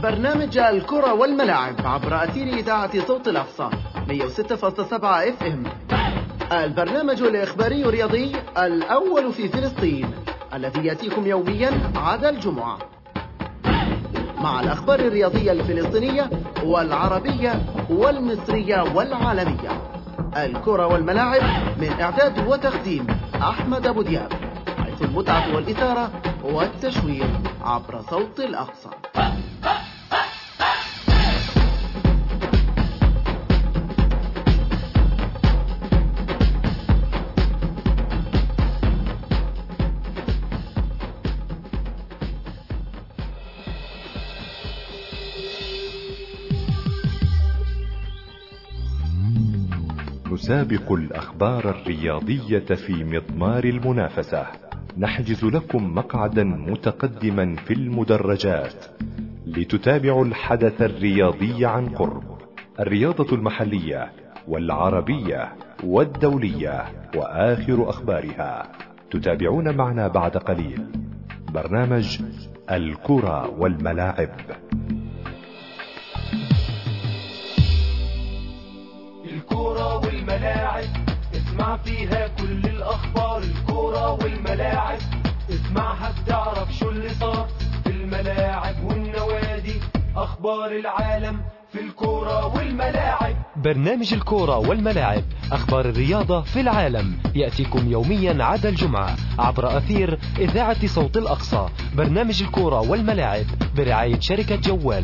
برنامج الكرة والملاعب عبر أثير إذاعة صوت الأقصى 106.7 FM. البرنامج الإخباري الرياضي الأول في فلسطين الذي يأتيكم يوميا عدا الجمعة مع الأخبار الرياضية الفلسطينية والعربية والمصرية والعالمية. الكرة والملاعب من إعداد وتقديم أحمد أبو دياب، حيث المتعة والإثارة والتشويق عبر صوت الأقصى. نسابق الأخبار الرياضية في مضمار المنافسة، نحجز لكم مقعدا متقدما في المدرجات لتتابعوا الحدث الرياضي عن قرب، الرياضة المحلية والعربية والدولية وآخر أخبارها. تتابعون معنا بعد قليل برنامج الكرة والملاعب. الكرة والملاعب اسمع فيها كل الأخبار. الكرة والملاعب اسمعها بتعرف شو اللي صار في الملاعب والنوادي، أخبار العالم في الكرة والملاعب. برنامج الكرة والملاعب، أخبار الرياضة في العالم، يأتيكم يوميا عدا الجمعة عبر أثير إذاعة صوت الأقصى. برنامج الكرة والملاعب برعاية شركة جوال.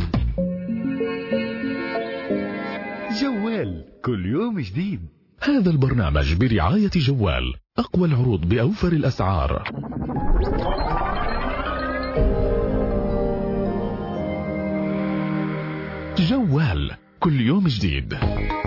جوال كل يوم جديد. هذا البرنامج برعاية جوال، أقوى العروض بأوفر الأسعار. جوال كل يوم جديد.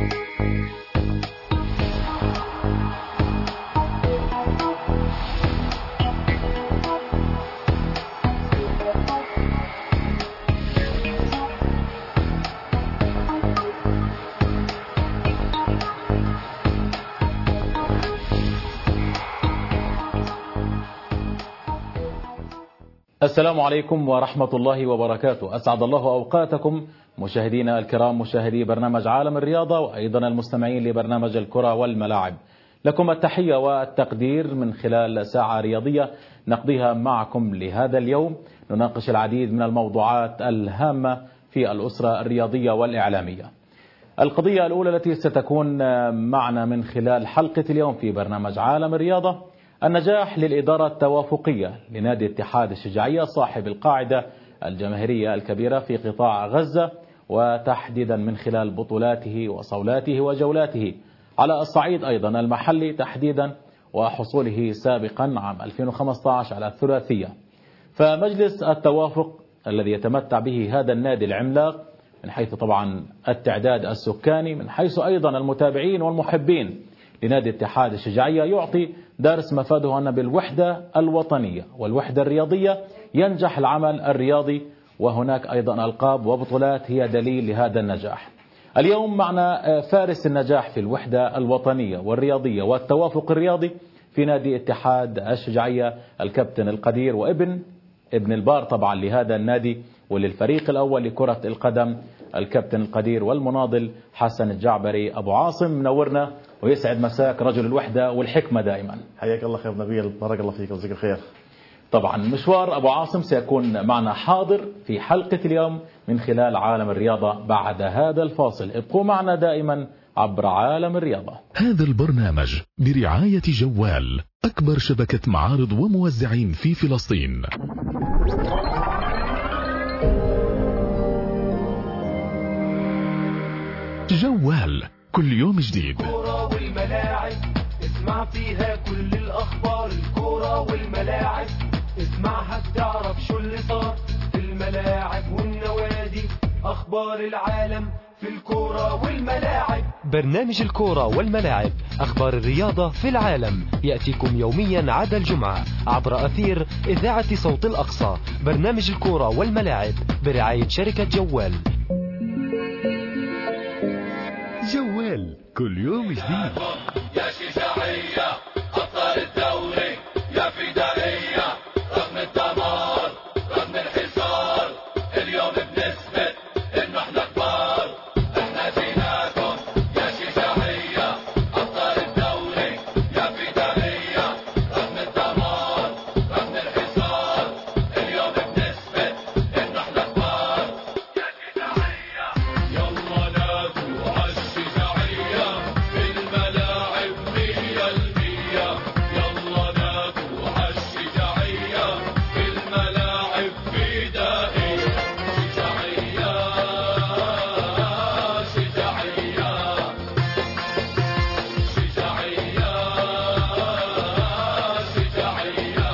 السلام عليكم ورحمة الله وبركاته. أسعد الله أوقاتكم مشاهدينا الكرام، مشاهدي برنامج عالم الرياضة وأيضا المستمعين لبرنامج الكرة والملاعب. لكم التحية والتقدير من خلال ساعة رياضية نقضيها معكم لهذا اليوم، نناقش العديد من الموضوعات الهامة في الأسرة الرياضية والإعلامية. القضية الأولى التي ستكون معنا من خلال حلقة اليوم في برنامج عالم الرياضة النجاح للإدارة التوافقية لنادي اتحاد الشجاعية صاحب القاعدة الجماهيرية الكبيرة في قطاع غزة، وتحديدا من خلال بطولاته وصولاته وجولاته على الصعيد أيضا المحلي تحديدا، وحصوله سابقا عام 2015 على الثلاثية. فمجلس التوافق الذي يتمتع به هذا النادي العملاق من حيث طبعا التعداد السكاني، من حيث أيضا المتابعين والمحبين لنادي اتحاد الشجاعية، يعطي درس مفاده أن بالوحدة الوطنية والوحدة الرياضية ينجح العمل الرياضي، وهناك أيضا ألقاب وبطولات هي دليل لهذا النجاح. اليوم معنا فارس النجاح في الوحدة الوطنية والرياضية والتوافق الرياضي في نادي اتحاد الشجاعية، الكابتن القدير وابن البار طبعا لهذا النادي وللفريق الأول لكرة القدم، الكابتن القدير والمناضل حسن الجعبري. أبو عاصم منورنا ويسعد مساك، رجل الوحدة والحكمة دائما. حياك الله خير نبيل، بارك الله فيك وجزاك الخير. طبعا مشوار أبو عاصم سيكون معنا حاضر في حلقة اليوم من خلال عالم الرياضة بعد هذا الفاصل. ابقوا معنا دائما عبر عالم الرياضة. هذا البرنامج برعاية جوال، أكبر شبكة معارض وموزعين في فلسطين. جوال كل يوم جديد. الكرة والملاعب اسمع فيها كل الأخبار. الكرة والملاعب اسمعها بتعرف شو اللي صار في الملاعب والنوادي، أخبار العالم في الكرة والملاعب. برنامج الكرة والملاعب، أخبار الرياضة في العالم، يأتيكم يوميا عدا الجمعة عبر أثير إذاعة صوت الأقصى. برنامج الكرة والملاعب برعاية شركة جوال. جوال كل يوم جديد. يا شجاعية أبطال الدوري، يا فدائية رغم الدمار رغم الحصار، اليوم بنثبت فدائي شجاعية شجاعية شجاعية شجاعية.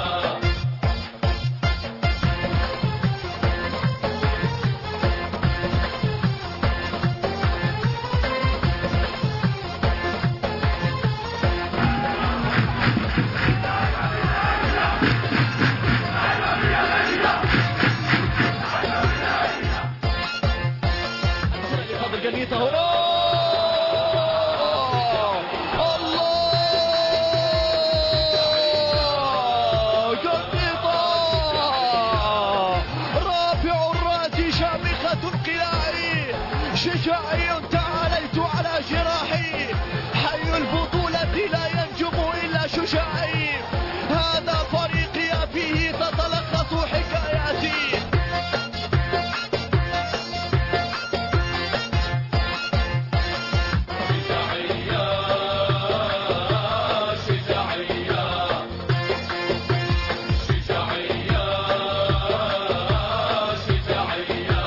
شجاعي تعاليت على جراحي حي البطولة لا ينجم إلا شجاعي هذا فريقي فيه تتلخص حكاياتي. شجاعية شجاعية شجاعية شجاعية.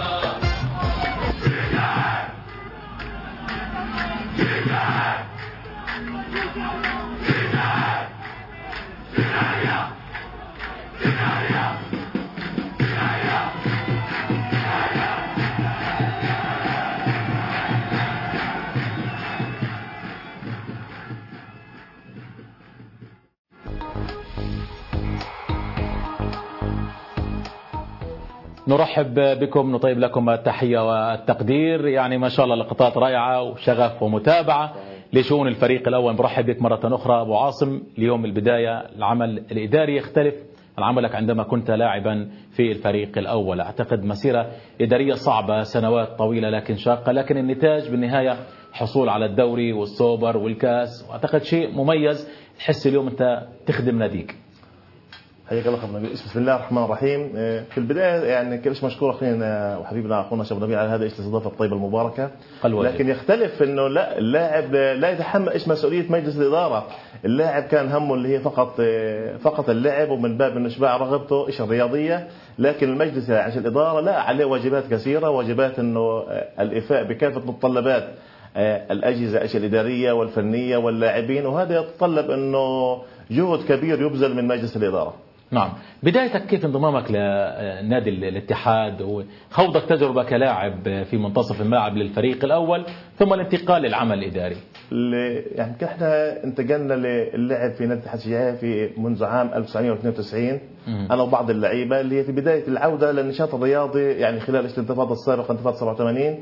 نرحب بكم، نطيب لكم التحية والتقدير. يعني ما شاء الله لقطات رائعة وشغف ومتابعة لشؤون الفريق الأول. برحب بك مرة أخرى أبو عاصم. اليوم البداية العمل الإداري يختلف عن عملك عندما كنت لاعبا في الفريق الأول. أعتقد مسيرة إدارية صعبة، سنوات طويلة لكن شاقة، لكن النتاج بالنهاية حصول على الدوري والسوبر والكاس، وأعتقد شيء مميز تحس اليوم أنت تخدم ناديك. حياك الله اخونا نبيل. بسم الله الرحمن الرحيم. في البدايه يعني كلش مشكور اخينا وحبيبنا اخونا شيخ نبيل على هذا الاستضافه الطيبه المباركه. لكن يختلف انه لا، اللاعب لا يتحمل ايش مسؤوليه مجلس الاداره. اللاعب كان همه اللي هي فقط اللعب، ومن باب انه اشباع رغبته ايش الرياضيه. لكن المجلس عشان الاداره لا، عليه واجبات كثيره، واجبات انه الايفاء بكافه متطلبات الاجهزه الاداريه والفنيه واللاعبين، وهذا يتطلب انه جهد كبير يبذل من مجلس الاداره. نعم. بدايتك كيف انضمامك لنادي الاتحاد وخوضك تجربة كلاعب في منتصف الملعب للفريق الأول ثم الانتقال للعمل الإداري؟ يعني احنا انتقلنا للعب في نادي الاتحاد الشجاعية في منذ عام 1992 أنا وبعض اللعيبة اللي هي في بداية العودة للنشاط الرياضي، يعني خلال الانتفاضة السابقة انتفاضة 87.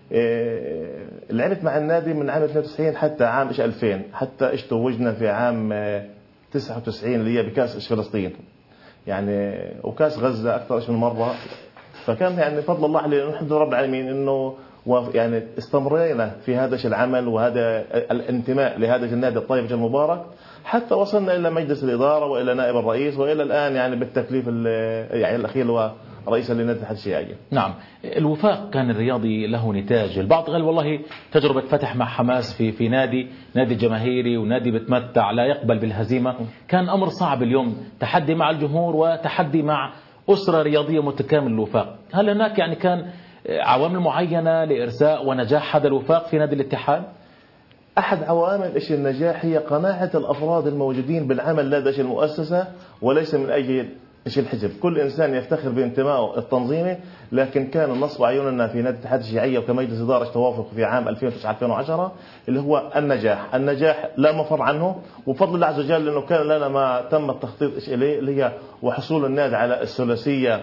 لعبت مع النادي من عام 92 حتى عام 2000، حتى توجنا في عام 99 اللي هي بكاس فلسطين يعني، وكاس غزة أكثر من مرة. فكان يعني فضل الله علينا الحمد لله رب العالمين إنه يعني استمرينا في هذا العمل وهذا الانتماء لهذا النادي الطيب المبارك حتى وصلنا إلى مجلس الإدارة وإلى نائب الرئيس وإلى الآن يعني بالتكليف يعني الأخير هو رئيسا لنادي الاتحاد الشجاعية. نعم. الوفاق كان الرياضي له نتاج. البعض قال والله تجربة فتح مع حماس في نادي جماهيري ونادي بتمتع لا يقبل بالهزيمة، كان أمر صعب. اليوم تحدي مع الجمهور وتحدي مع أسرة رياضية متكامل الوفاق. هل هناك يعني كان عوامل معينة لإرساء ونجاح هذا الوفاق في نادي الاتحاد؟ أحد عوامل النجاح هي قناعة الأفراد الموجودين بالعمل لدى المؤسسة وليس من أجل الحزب. كل إنسان يفتخر بانتمائه التنظيمي، لكن كان نصب عيوننا في نادي الاتحاد الشجاعية وكمجلس إدارة توافق في عام 2009-2010 اللي هو النجاح لا مفر عنه، وفضل الله عز وجل أنه كان لنا ما تم التخطيط إليه اللي هي وحصول النادي على الثلاثية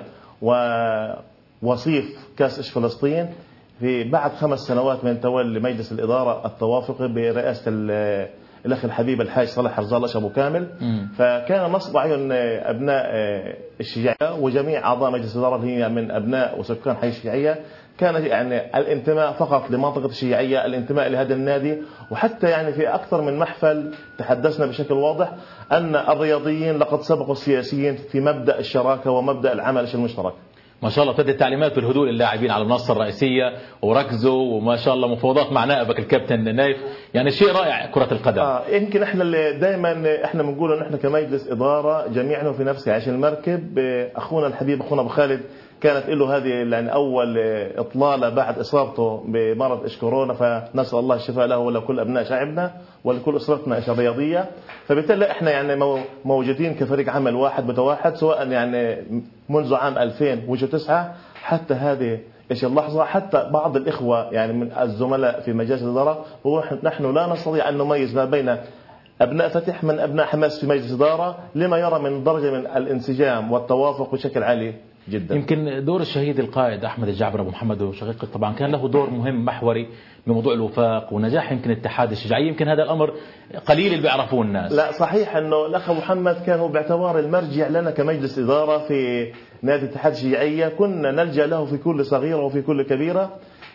ووصيف كأس فلسطين في بعد 5 سنوات من تولي مجلس الإدارة التوافقي برئاسة الأخ الحبيب الحاج صالح رزالة أبو كامل. فكان نصب عيون أبناء الشجاعية وجميع أعضاء مجلس الإدارة اللي هي من أبناء وسكان حي الشجاعية كان يعني الانتماء فقط لمنطقة الشجاعية، الانتماء لهذا النادي. وحتى يعني في أكثر من محفل تحدثنا بشكل واضح أن الرياضيين لقد سبقوا السياسيين في مبدأ الشراكة ومبدأ العمل المشترك. ما شاء الله ابتدت تعليمات بالهدوء للاعبين على المنصة الرئيسية وركزوا، وما شاء الله مفاوضات مع نائبك الكابتن نايف، يعني شيء رائع كرة القدم. يمكن احنا اللي دائما احنا بنقول ان احنا كمجلس إدارة جميعنا في نفس عيش المركب. اخونا الحبيب اخونا ابو خالد كانت له هذه يعني أول إطلالة بعد إصابته بمرض إيش كورونا، فنسأل الله الشفاء له ولكل أبناء شعبنا ولكل أسرتنا الرياضية. فبالتالي إحنا يعني موجودين كفريق عمل واحد متوحد، سواء يعني منذ عام 2009 حتى هذه اللحظة. حتى بعض الإخوة يعني من الزملاء في مجالس الإدارة نحن لا نستطيع أن نميز ما بين أبناء فتح من أبناء حماس في مجلس إدارة، لما يرى من درجة من الانسجام والتوافق بشكل عالي جدا. يمكن دور الشهيد القائد أحمد الجعبر أبو محمد وشقيقه طبعا كان له دور مهم محوري بموضوع الوفاق ونجاح يمكن اتحاد الشجاعية. يمكن هذا الأمر قليل اللي بيعرفوه الناس. لا صحيح أنه الأخ محمد كان باعتبار المرجع لنا كمجلس إدارة في نادي اتحاد الشجاعية، كنا نلجأ له في كل صغيرة وفي كل كبيرة.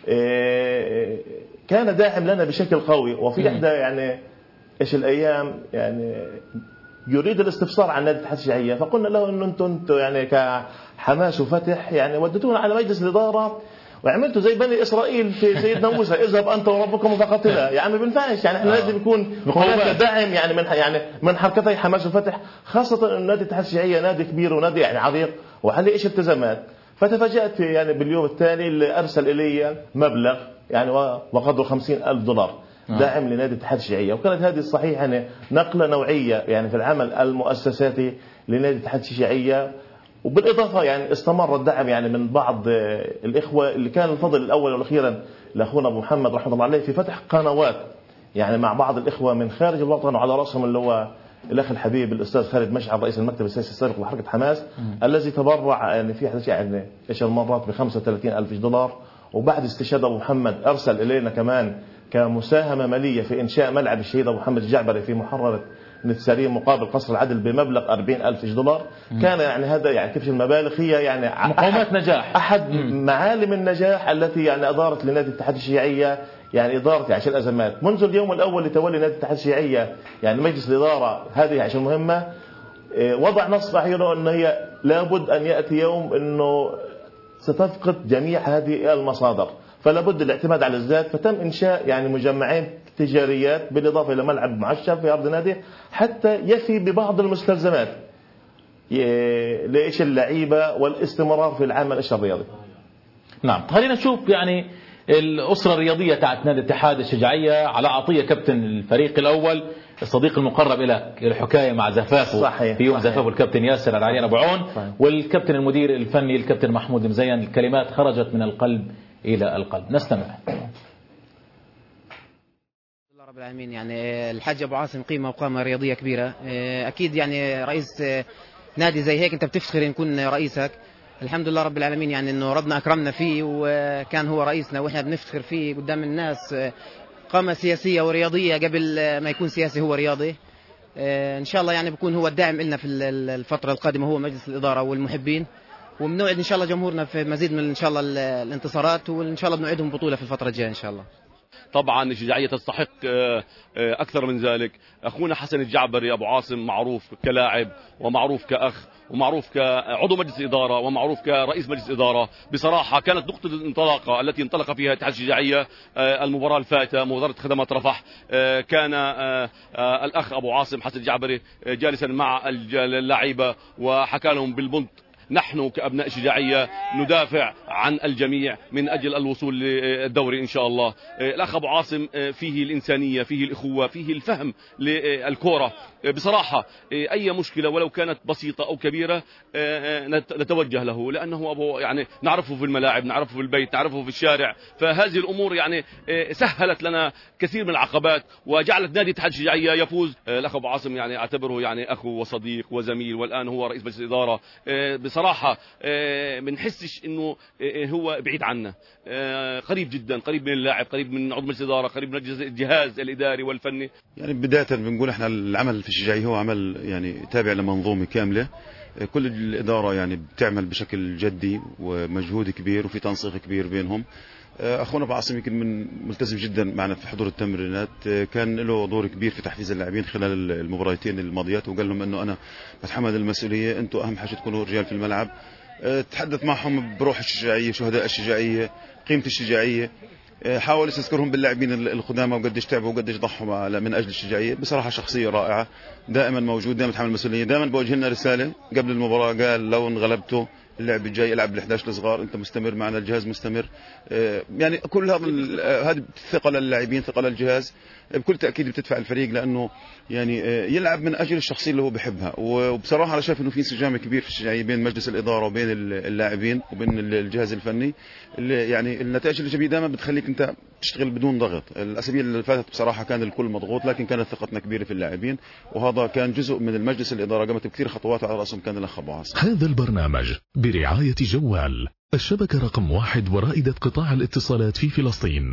كان داعم لنا بشكل قوي. وفي إحدى يعني إيش الأيام يعني يريد الاستفسار عن نادي اتحاد الشجاعية، فقلنا له إنه أنتم يعني كحماس وفتح يعني ودتونا على مجلس الإدارة وعملتوا زي بني إسرائيل في سيدنا موسى، اذهب أنت وربكم فقاتلا. يعني ما بينفعش، يعني احنا لازم يكون هناك دعم يعني من حركتي حماس وفتح، خاصة إن نادي اتحاد الشجاعية نادي كبير ونادي يعني عريق وعليه إيش التزامات. فتفاجأت في يعني باليوم التالي اللي أرسل إلي مبلغ يعني وقدره $50,000 داعم لنادي اتحاد الشجاعية. وكانت هذه الصحيح يعني نقلة نوعية يعني في العمل المؤسساتي لنادي اتحاد الشجاعية. وبالإضافة يعني استمر الدعم يعني من بعض الإخوة اللي كان الفضل الأول والأخيرا لأخونا أبو محمد رحمه الله عليه في فتح قنوات يعني مع بعض الإخوة من خارج الوطن، وعلى رأسهم اللي هو الأخ الحبيب الأستاذ خالد مشعل رئيس المكتب السياسي السابق لحركة حماس، الذي تبرع يعني في حدث يعني إيش المرات $35,000. وبعد استشهاد أبو محمد أرسل إلينا كمان كمساهمة مالية في إنشاء ملعب الشهيد أبو محمد الجعبري في محررة نتساريم مقابل قصر العدل بمبلغ $40,000. كان يعني هذا يعني كيف المبالغ هي يعني مقومات نجاح، أحد معالم النجاح التي يعني أدارت لنادي اتحاد الشجاعية يعني إدارة عشان الأزمات منذ اليوم الأول لتولي نادي اتحاد الشجاعية يعني مجلس الإدارة هذه عشان مهمة. وضع نص صحيح أنه هي لابد أن يأتي يوم أنه ستفقد جميع هذه المصادر، فلا بد الاعتماد على الذات. فتم إنشاء يعني مجمعين تجاريات بالإضافة إلى ملعب معشب في أرض نادي حتى يفي ببعض المستلزمات لإيش اللعيبة والاستمرار في العمل الرياضي. نعم، خلينا نشوف يعني الأسرة الرياضية تاعت نادي اتحاد الشجاعية. على عطية كابتن الفريق الأول الصديق المقرب إلى الحكاية مع زفافه صحيح. في يوم زفافه الكابتن ياسر العريان أبو عون، والكابتن المدير الفني الكابتن محمود المزين. الكلمات خرجت من القلب إلى القلب، نستمع. رب العالمين. يعني الحاج أبو عاصم قيمة وقامة رياضية كبيرة، أكيد يعني رئيس نادي زي هيك أنت بتفتخر إن يكون رئيسك. الحمد لله رب العالمين يعني إنه ربنا أكرمنا فيه وكان هو رئيسنا وإحنا بنفتخر فيه قدام الناس. قامة سياسية ورياضية قبل ما يكون سياسي هو رياضي. إن شاء الله يعني بكون هو الداعم لنا في الفترة القادمة، هو مجلس الإدارة والمحبين، وبنوعد إن شاء الله جمهورنا في مزيد من إن شاء الله الانتصارات، وإن شاء الله بنوعدهم بطولة في الفترة الجاية إن شاء الله. طبعا الشجاعية تستحق أكثر من ذلك. أخونا حسن الجعبري أبو عاصم معروف كلاعب ومعروف كأخ ومعروف كعضو مجلس إدارة ومعروف كرئيس مجلس إدارة. بصراحة كانت نقطة الانطلاقة التي انطلق فيها اتحاد الشجاعية المباراة الفائتة مباراة خدمات رفح. كان الأخ أبو عاصم حسن الجعبري جالسا مع اللاعيبة وحكى لهم بالبنط نحن كأبناء الشجاعية ندافع عن الجميع من أجل الوصول للدوري إن شاء الله. الأخ أبو عاصم فيه الإنسانية، فيه الإخوة، فيه الفهم للكورة. بصراحة أي مشكلة ولو كانت بسيطة أو كبيرة نتوجه له، لأنه أبو يعني نعرفه في الملاعب، نعرفه في البيت، نعرفه في الشارع. فهذه الأمور يعني سهلت لنا كثير من العقبات وجعلت نادي اتحاد الشجاعية يفوز. الأخ أبو عاصم يعني أعتبره يعني أخو وصديق وزميل، والآن هو رئيس مجلس الإدارة. بصراحة بنحسش إنه هو بعيد عنا، قريب جدا، قريب من اللاعب، قريب من عضو مجلس الإدارة، قريب من الجهاز الإداري والفني. يعني بداية بنقول احنا العمل في الشجاعية هو عمل يعني تابع لمنظومة كاملة. كل الإدارة يعني بتعمل بشكل جدي ومجهود كبير وفي تنسيق كبير بينهم. أخونا أبو عاصم يمكن من ملتزم جدا معنا في حضور التمرينات، كان له دور كبير في تحفيز اللاعبين خلال المباراتين الماضيات، وقال لهم إنه أنا بتحمل المسؤولية، أنتم أهم حاجة تكونوا رجال في الملعب. تحدث معهم بروح الشجاعية، شهداء الشجاعية، قيمة الشجاعية. حاول يذكرهم باللاعبين القدامى وقديش تعبوا وقديش ضحوا من أجل الشجاعية. بصراحة شخصية رائعة، دائما موجود، دائما يتحمل المسؤولية، دائما بوجه لنا رسالة قبل المباراة قال لو انغلبتوا اللعب الجاي العب ال11 الصغار، انت مستمر معنا، الجهاز مستمر. يعني كل هذه ثقه للاعبين، ثقه للجهاز، بكل تاكيد بتدفع الفريق لانه يعني يلعب من اجل الشخصيه اللي هو بحبها. وبصراحه انا شايف انه في انسجام كبير في الشجاعيه بين مجلس الاداره وبين اللاعبين وبين الجهاز الفني. يعني النتائج الايجابيه دائما بتخليك انت تشتغل بدون ضغط. الاسابيع اللي فاتت بصراحه كان الكل مضغوط، لكن كانت ثقتنا كبيره في اللاعبين، وهذا كان جزء من المجلس الاداره قامت بكثير خطوات على راسهم كان الاخ ابو عاصم. هذا البرنامج برعايه جوال، الشبكه رقم 1 ورائده قطاع الاتصالات في فلسطين.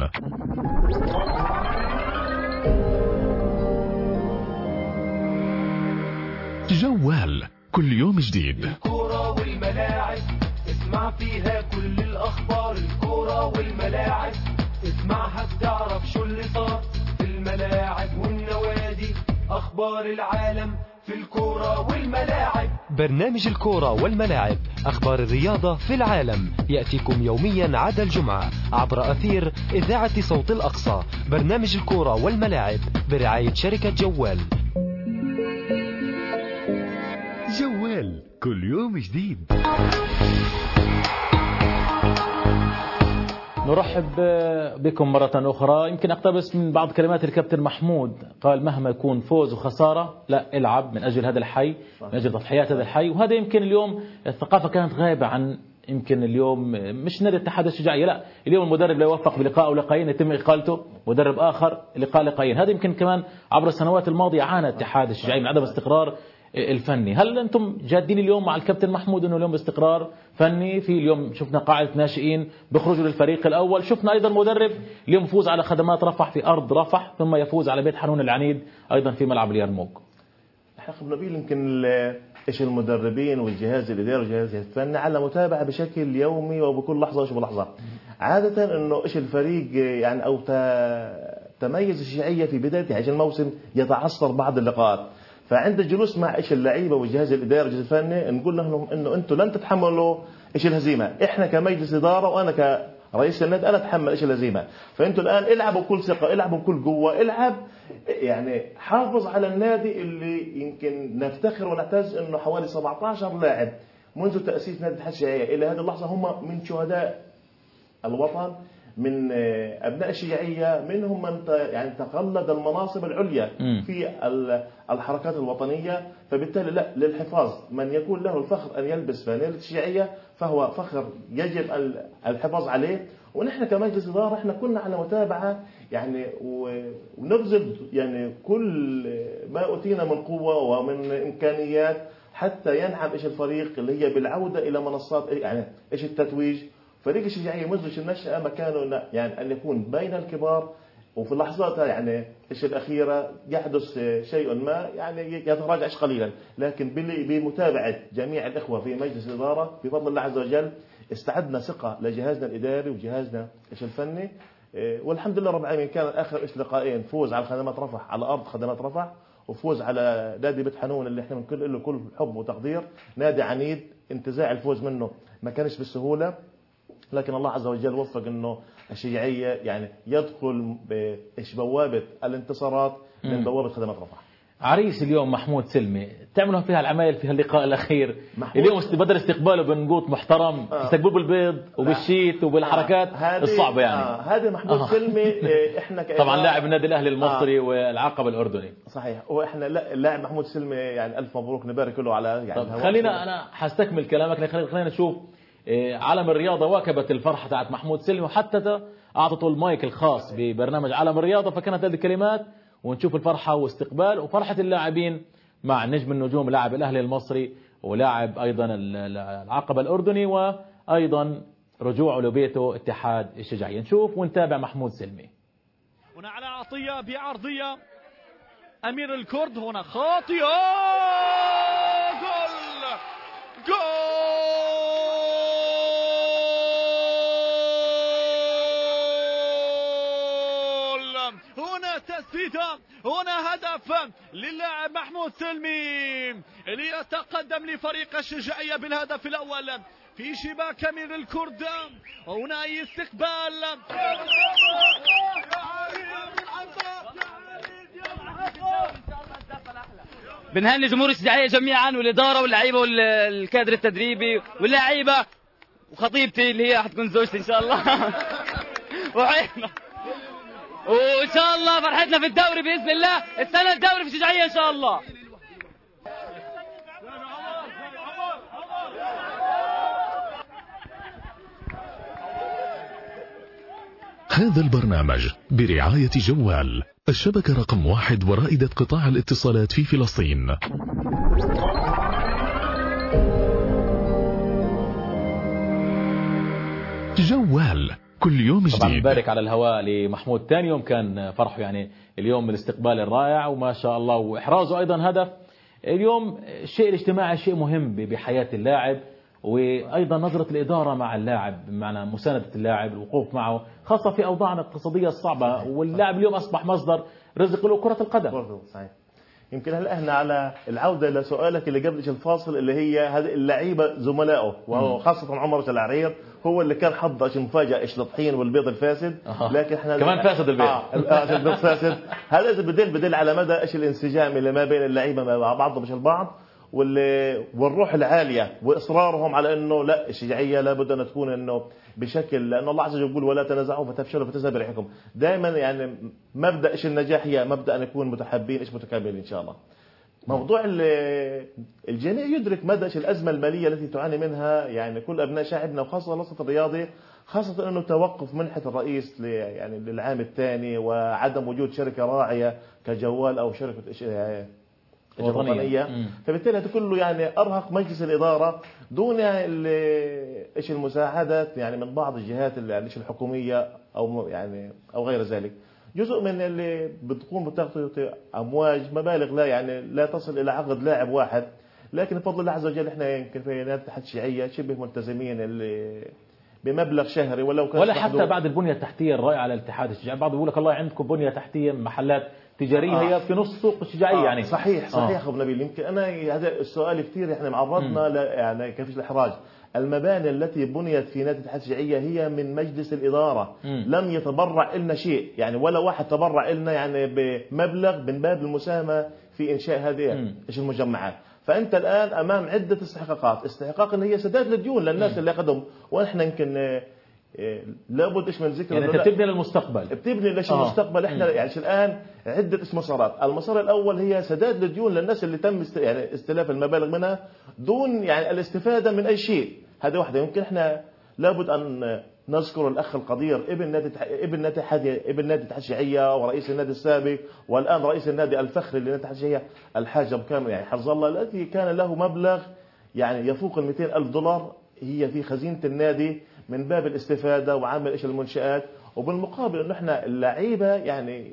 جوال كل يوم جديد. الكورة والملاعب اسمع فيها كل الأخبار، الكورة والملاعب اسمعها بتعرف شو اللي صار في الملاعب والنوادي، أخبار العالم في الكورة والملاعب. برنامج الكورة والملاعب، أخبار الرياضة في العالم، يأتيكم يوميا عدا الجمعة عبر أثير إذاعة صوت الأقصى. برنامج الكورة والملاعب برعاية شركة جوال. جوال كل يوم جديد. نرحب بكم مرة أخرى. يمكن أقتبس من بعض كلمات الكابتن محمود، قال مهما يكون فوز وخسارة لا العب من أجل هذا الحي، من أجل تضحيات هذا الحي. وهذا يمكن اليوم الثقافة كانت غايبة عن يمكن اليوم مش نادي الاتحاد الشجاعية، لا اليوم المدرب لا يوفق بلقاء أو لقاءين يتم إقالته، مدرب آخر لقاءين. هذا يمكن كمان عبر السنوات الماضية عانى الاتحاد الشجاعي من عدم استقرار الفني. هل أنتم جادين اليوم مع الكابتن محمود أنه اليوم باستقرار فني؟ في اليوم شفنا قاعدة ناشئين بيخرجوا للفريق الأول، شفنا أيضا مدرب اليوم يفوز على خدمات رفح في أرض رفح، ثم يفوز على بيت حنون العنيد أيضا في ملعب اليرموك. احنا نبيل يمكن ايش المدربين والجهاز الاداري والجهاز الفني على متابعه بشكل يومي وبكل لحظه وشو بلحظه. عاده انه ايش الفريق يعني او تميز الشجاعيه في بدايه هذا الموسم يتعثر بعض اللقاءات، فعند الجلوس مع ايش اللعيبه والجهاز الاداري والجهاز الفني نقول لهم انه انتم لن تتحملوا ايش الهزيمه، احنا كمجلس اداره وانا كرئيس النادي انا اتحمل ايش الهزيمه، فانتم الان العبوا بكل ثقه، العبوا بكل قوه، العب يعني حافظ على النادي اللي يمكن نفتخر ونعتز انه حوالي 17 لاعب منذ تاسيس نادي الاتحاد الشجاعيه الى هذه اللحظه هم من شهداء الوطن، من ابناء الشجاعيه، منهم من يعني تقلد المناصب العليا في الحركات الوطنيه، فبالتالي لا للحفاظ من يكون له الفخر ان يلبس فانيله الشجاعيه فهو فخر يجب الحفاظ عليه. ونحن كمجلس اداره احنا كنا على متابعه يعني ونبذل يعني كل ما اوتينا من قوه ومن امكانيات حتى ينعم ايش الفريق اللي هي بالعوده الى منصات يعني ايش التتويج. فريق الشجاعيه منذ النشأة مكانه يعني ان يكون بين الكبار، وفي اللحظات يعني ايش الاخيره يحدث شيء ما يعني يتراجع قليلا، لكن بمتابعه جميع الاخوه في مجلس الاداره بفضل الله عز وجل استعدنا ثقه لجهازنا الاداري وجهازنا ايش الفني، والحمد لله رب العالمين. كان اخر ايش لقاءين فوز على خدمات رفح على ارض خدمات رفح، وفوز على نادي بيت حنون اللي احنا بنقول له كل حب وتقدير، نادي عنيد انتزاع الفوز منه ما كانش بالسهوله، لكن الله عز وجل وفق انه الشجاعيه يعني يدخل بوابه الانتصارات من بوابه خدمات رفح. عريس اليوم محمود سلمي تعملوا فيها العمايل في اللقاء الاخير اليوم بدل استقباله بنقوط محترم يستقبلوا بالبيض وبالشيت وبالحركات الصعبه يعني. هذا محمود سلمي احنا طبعا لاعب النادي الاهلي المصري والعقبه الاردني. صحيح، واحنا اللاعب محمود سلمي يعني الف مبروك نبارك له على يعني. خلينا انا حستكمل كلامك لكن خلينا نشوف عالم الرياضة واكبت الفرحة تاعت محمود سلمي، وحتى أعطته المايك الخاص ببرنامج عالم الرياضة، فكانت هذه الكلمات ونشوف الفرحة واستقبال وفرحة اللاعبين مع نجم النجوم لاعب الأهلي المصري ولاعب أيضا العقبة الأردني وأيضا رجوعه لبيته اتحاد الشجاعية. نشوف ونتابع محمود سلمي. هنا على عطية بعرضية أمير الكرد، هنا خاطئة، جول هنا تسديدة، هنا هدف للاعب محمود سلمي ليتقدم لفريق الشجاعية بالهدف الأول في شباك أمير الكرد. هنا أي استقبال بنهني جمهور الشجاعية جميعا والإدارة واللعيبة والكادر التدريبي واللعيبة وخطيبتي اللي هي حتكون زوجتي إن شاء الله. وإن شاء الله فرحتنا في الدوري بإذن الله السنة الدوري في الشجاعية إن شاء الله. هذا البرنامج برعاية جوال، الشبكة رقم 1 ورائدة قطاع الاتصالات في فلسطين. جوال كل يوم جديد. طبعا نبارك على الهواء لمحمود، ثاني يوم كان فرحه يعني اليوم الاستقبال الرائع وما شاء الله، وإحرازه أيضا هدف. اليوم الشيء الاجتماعي شيء مهم بحياة اللاعب، وأيضا نظرة الإدارة مع اللاعب بمعنى مساندة اللاعب، الوقوف معه خاصة في أوضاعنا الاقتصادية الصعبة، واللاعب اليوم أصبح مصدر رزق له كرة القدم. صحيح. يمكن هلا احنا على العوده لسؤالك اللي قبل الفاصل، اللي هي هذه اللعيبه زملائه، وخاصه عمر العريض هو اللي كان حض مفاجاه ايش الطحين والبيض الفاسد. لكن احنا كمان فاسد البيض. البيض فاسد. هذا اذا بدل على مدى ايش الانسجام اللي ما بين اللعيبه مع بعضهم مش البعض، والروح العاليه واصرارهم على انه لا الشجاعيه لابد ان تكون انه بشكل، لان الله عز وجل يقول ولا تنازعوا فتفشلوا فتذهب ريحكم. دائما يعني مبدا ايش النجاح هي مبدا ان نكون متحابين ايش متكاملين ان شاء الله. موضوع الجميع يدرك مدى الازمه الماليه التي تعاني منها يعني كل ابناء شعبنا، وخاصه الوسط الرياضي، خاصه انه توقف منحه الرئيس يعني للعام الثاني، وعدم وجود شركه راعيه كجوال او شركه وطنية. فبالتالي هذا كله يعني ارهق مجلس الاداره دون ايش المساعدات يعني من بعض الجهات اللي الحكوميه او يعني او غير ذلك. جزء من اللي بتقوم بتغطيه امواج مبالغ لا تصل الى عقد لاعب واحد، لكن بفضل الله عز وجل احنا يمكن في نادي الاتحاد الشيعيه شبه ملتزمين اللي بمبلغ شهري ولو كان ولا حتى بعد البنيه التحتيه الرائعه للاتحاد الشجاعي. بعض بيقول لك الله عندكم بنيه تحتيه محلات تجاريه هي في نص سوق الشجاعيه يعني. صحيح اخو نبيل. يمكن انا هذا السؤال كثير احنا معرضنا يعني كيف الاحراج. المباني التي بنيت في نادي الاتحاد الشيعيه هي من مجلس الاداره، لم يتبرع لنا شيء يعني، ولا واحد تبرع لنا يعني بمبلغ من باب المساهمه في انشاء هذه ايش المجمعات. فانت الان امام عده استحقاق ان هي سداد للديون للناس اللي اخذهم، واحنا يمكن لابد ايش من ذكر يعني انت بتبني للمستقبل، بتبني ليش المستقبل. احنا يعني الان عده مسارات. المسار الاول هي سداد للديون للناس اللي تم يعني استلاف المبالغ منها دون يعني الاستفاده من اي شيء. هذه واحده. يمكن احنا لابد ان نذكر الاخ القدير ابن نادي الاتحاد الشيعيه ورئيس النادي السابق والان رئيس النادي الفخري لنادي الاتحاد الشيعيه الحاج ابو كامل يعني حفظ الله، الذي كان له مبلغ يعني يفوق ال $200,000 هي في خزينه النادي من باب الاستفاده وعمل ايش المنشآت. وبالمقابل انه احنا اللعيبه يعني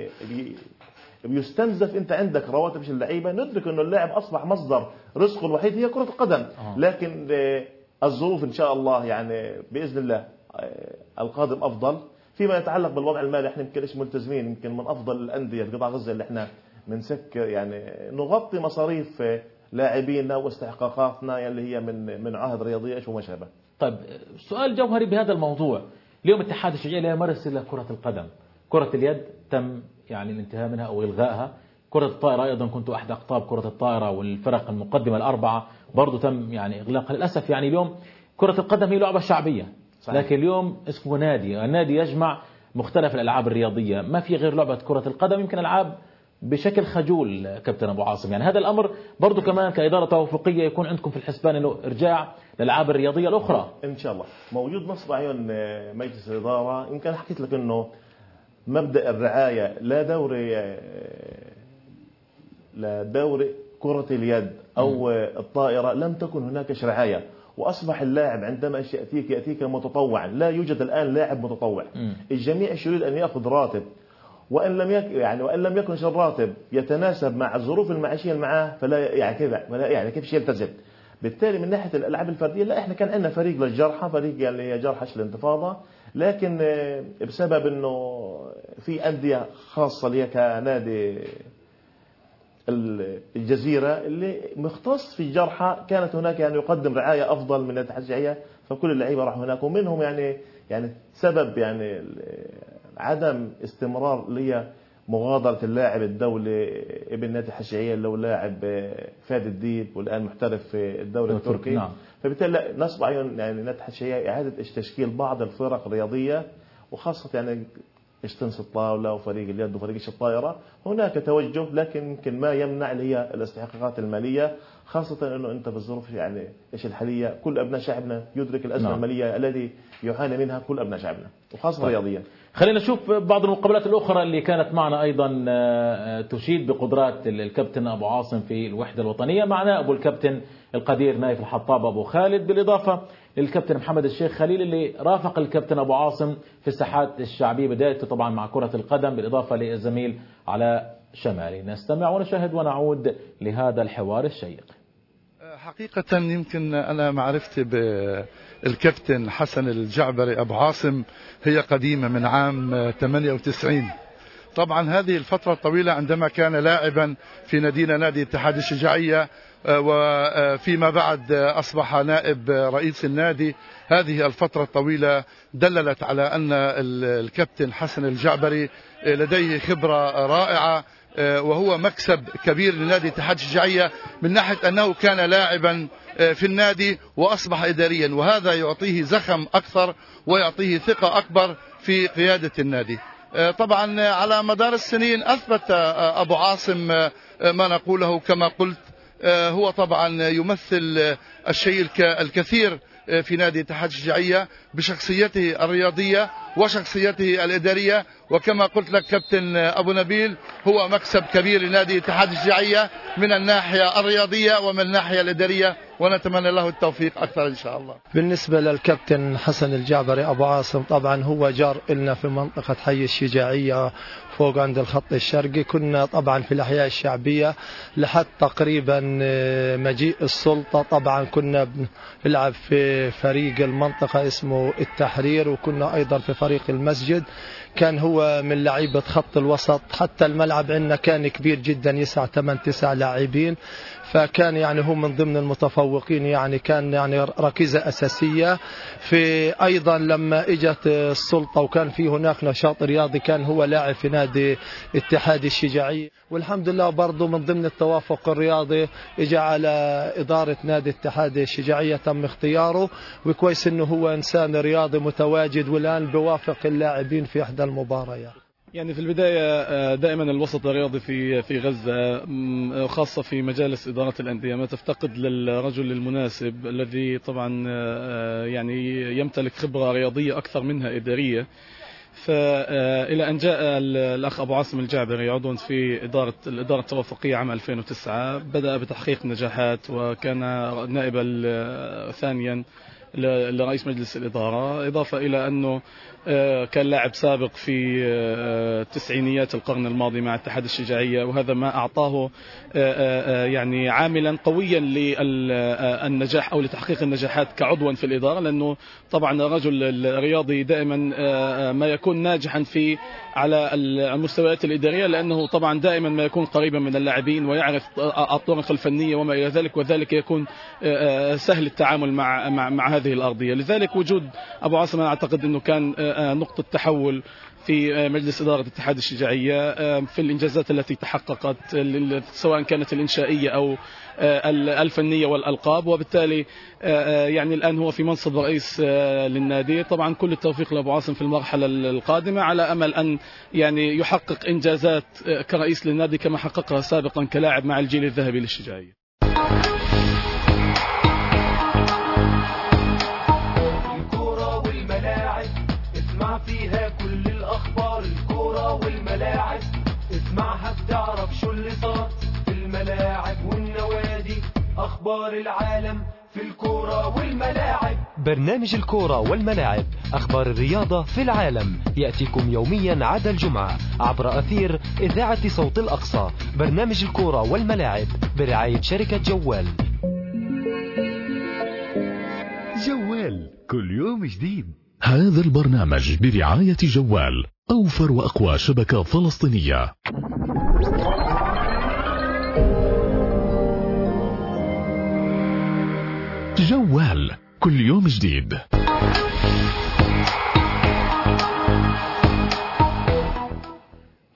بيستنزف، انت عندك رواتب اللعيبه، ندرك انه اللاعب اصبح مصدر رزقه الوحيد هي كره القدم. لكن الظروف ان شاء الله يعني باذن الله القادم افضل. فيما يتعلق بالوضع المالي احنا يمكن ايش ملتزمين يمكن من افضل الانديه في قطاع غزه اللي احنا بنسكر يعني نغطي مصاريف لاعبينا واستحقاقاتنا اللي هي من عهد رياضيه ايش وما شابه. طيب سؤال جوهري بهذا الموضوع، اليوم الاتحاد الشيعي لا يمارس الا كرة القدم، كرة اليد تم يعني الانتهاء منها او الغائها، كرة الطائرة ايضا كنت احد اقطاب كرة الطائرة والفرق المقدمة الاربعة برضو تم يعني اغلاقها للاسف. يعني اليوم كرة القدم هي لعبة شعبية صحيح. لكن اليوم اسمه نادي، النادي يجمع مختلف الالعاب الرياضية، ما في غير لعبة كرة القدم، يمكن العاب بشكل خجول كابتن ابو عاصم. يعني هذا الامر برضو كمان كاداره توافقيه يكون عندكم في الحسبان انه ارجاع للالعاب الرياضيه الاخرى ان شاء الله. موجود نصب عيون مجلس الاداره. يمكن حكيت لك انه مبدا الرعايه لا دوري كره اليد او الطائره لم تكن هناك رعايه، واصبح اللاعب عندما ياتيك متطوعا. لا يوجد الان لاعب متطوع. الجميع يريد ان ياخذ راتب، وان لم يكن الراتب يتناسب مع الظروف المعيشيه معاه فلا يعني كذا ولا يعني كيف يلتزم. بالتالي من ناحيه الالعاب الفرديه لا، احنا كان عندنا فريق للجرحى، فريق اللي هي جرحى الانتفاضه، لكن بسبب انه في انديه خاصه اللي هي كنادي الجزيره اللي مختص في الجرحى كانت هناك يعني يقدم رعايه افضل من الاتحاد الشيعي، فكل اللعيبه راحوا هناك. ومنهم يعني سبب يعني عدم استمرار اللي هي مغادرة اللاعب الدولي ابن نادي الحشيعية اللي هو لاعب فادي الديب والآن محترف في الدوري التركي. نعم. فبالتالي نصب عيون يعني نادي الحشيعية إعادة تشكيل بعض الفرق الرياضية، وخاصة يعني تنس الطاولة وفريق اليد وفريق الطائرة. هناك توجه، لكن يمكن ما يمنع اللي هي الاستحقاقات المالية، خاصة أنه أنت في الظروف يعني إيش الحالية كل أبناء شعبنا يدرك الأزمة المالية التي يعاني منها كل أبناء شعبنا وخاصة رياضيا. خلينا نشوف بعض المقابلات الأخرى اللي كانت معنا أيضا تشيد بقدرات الكابتن أبو عاصم في الوحدة الوطنية. معنا أبو الكابتن القدير نايف الحطاب أبو خالد، بالإضافة للكابتن محمد الشيخ خليل اللي رافق الكابتن أبو عاصم في الساحات الشعبية، بدايته طبعا مع كرة القدم، بالإضافة للزميل على شمالي. نستمع ونشاهد ونعود لهذا الحوار الشيق. حقيقة يمكن أنا معرفتي بالكابتن حسن الجعبري أبو عاصم هي قديمة من عام 98. طبعا هذه الفترة الطويلة عندما كان لاعبا في نادينا نادي اتحاد الشجاعية، وفيما بعد أصبح نائب رئيس النادي. هذه الفترة الطويلة دللت على أن الكابتن حسن الجعبري لديه خبرة رائعة، وهو مكسب كبير لنادي اتحاد الشجاعية من ناحية أنه كان لاعبا في النادي وأصبح إداريا، وهذا يعطيه زخم أكثر ويعطيه ثقة أكبر في قيادة النادي. طبعا على مدار السنين أثبت أبو عاصم ما نقوله كما قلت، هو طبعا يمثل الشيء الكثير في نادي اتحاد الشجاعية بشخصيته الرياضية وشخصيته الإدارية. وكما قلت لك كابتن أبو نبيل هو مكسب كبير لنادي اتحاد الشجاعية من الناحية الرياضية ومن الناحية الإدارية، ونتمنى له التوفيق أكثر إن شاء الله. بالنسبة للكابتن حسن الجعبري أبو عاصم، طبعا هو جار إلنا في منطقة حي الشجاعية فوق عند الخط الشرقي. كنا طبعا في الأحياء الشعبية لحد تقريبا مجيء السلطة. طبعا كنا بنلعب في فريق المنطقة اسمه التحرير، وكنا أيضا في فريق المسجد. كان هو من لعيبة خط الوسط، حتى الملعب عندنا كان كبير جدا يسع 8-9 لاعبين، فكان يعني هو من ضمن المتفوقين، يعني كان يعني ركيزة أساسية في. أيضا لما اجت السلطة وكان في هناك نشاط رياضي كان هو لاعب في نادي اتحاد الشجاعية، والحمد لله برضو من ضمن التوافق الرياضي اجى على إدارة نادي اتحاد الشجاعية تم اختياره، وكويس انه هو انسان رياضي متواجد والآن بيوافق اللاعبين في احدى المباريات. يعني في البداية دائما الوسط الرياضي في غزة خاصة في مجالس إدارة الأندية ما تفتقد للرجل المناسب الذي طبعا يعني يمتلك خبرة رياضية أكثر منها إدارية. فإلى أن جاء الأخ أبو عاصم الجعبري عضوا في الإدارة التوافقية عام 2009، بدأ بتحقيق نجاحات وكان نائبا ثانيا لرئيس مجلس الإدارة، إضافة إلى أنه كان لاعب سابق في تسعينيات القرن الماضي مع اتحاد الشجاعية، وهذا ما أعطاه يعني عاملا قويا للنجاح أو لتحقيق النجاحات كعضوا في الإدارة، لأنه طبعا الرجل الرياضي دائما ما يكون ناجحا في على المستويات الإدارية، لأنه طبعا دائما ما يكون قريبا من اللاعبين ويعرف الطرق الفنية وما إلى ذلك، وذلك يكون سهل التعامل مع هذه الأرضية. لذلك وجود أبو عاصم أعتقد أنه كان نقطة تحول في مجلس إدارة اتحاد الشجاعية في الإنجازات التي تحققت سواء كانت الإنشائية أو الفنية والألقاب، وبالتالي يعني الآن هو في منصب رئيس للنادي. طبعا كل التوفيق لأبو عاصم في المرحلة القادمة، على أمل أن يعني يحقق إنجازات كرئيس للنادي كما حققها سابقا كلاعب مع الجيل الذهبي للشجاعية. فيها كل الأخبار، الكورة والملاعب اسمعها بتعرف شو اللي صار في الملاعب والنوادي، أخبار العالم في الكورة والملاعب. برنامج الكورة والملاعب، أخبار الرياضة في العالم، يأتيكم يوميا عدا الجمعة عبر أثير إذاعة صوت الأقصى. برنامج الكورة والملاعب برعاية شركة جوال. جوال كل يوم جديد. هذا البرنامج برعاية جوال، أوفر وأقوى شبكة فلسطينية. جوال كل يوم جديد.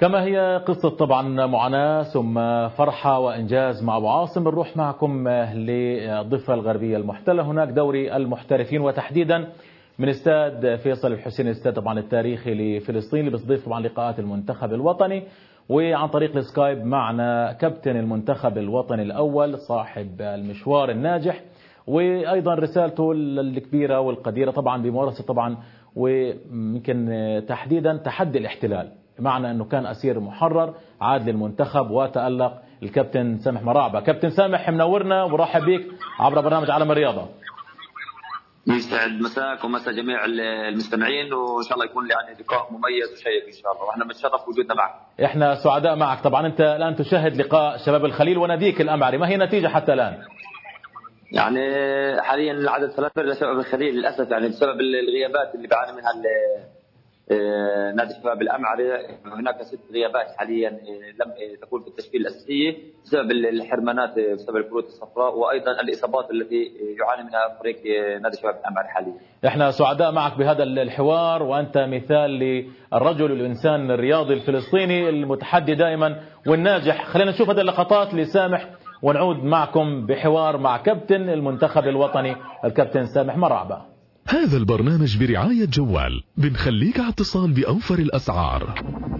كما هي قصة طبعا معاناة ثم فرحة وإنجاز مع أبو عاصم، بنروح معكم للضفة الغربية المحتلة. هناك دوري المحترفين وتحديدا من استاد فيصل الحسين، الاستاد طبعا التاريخي لفلسطين اللي بيستضيف طبعا لقاءات المنتخب الوطني. وعن طريق السكايب معنا كابتن المنتخب الوطني الأول صاحب المشوار الناجح، وأيضا رسالته الكبيرة والقديرة طبعا بممارسة طبعا ويمكن تحديدا تحدي الاحتلال، بمعنى أنه كان أسير محرر عاد للمنتخب وتألق. الكابتن سامح مراعبة. كابتن سامح منورنا ومرحب بك عبر برنامج عالم الرياضة. يسعد مساك ومسا جميع المستمعين، وإن شاء الله يكون يعني لقاء مميز وشيق إن شاء الله، وإحنا بنتشرف بوجودنا معك. إحنا سعداء معك. طبعا أنت الآن تشاهد لقاء شباب الخليل وناديك الأمعري، ما هي النتيجة حتى الآن؟ يعني حاليا العدد 3 لشباب الخليل للأسف، يعني بسبب الغيابات اللي بيعاني منها نادي شباب الأمعري. هناك 6 غيابات حاليا لم تكون في التشكيل الأساسية بسبب الحرمانات، بسبب الكروت الصفراء، وأيضا الإصابات التي يعاني منها فريق نادي شباب الأمعري حاليا. احنا سعداء معك بهذا الحوار، وأنت مثال للرجل والإنسان الرياضي الفلسطيني المتحدي دائما والناجح. خلينا نشوف هذه اللقطات لسامح ونعود معكم بحوار مع كابتن المنتخب الوطني الكابتن سامح مراعبة. هذا البرنامج برعاية جوال، بنخليك على اتصال بأوفر الأسعار.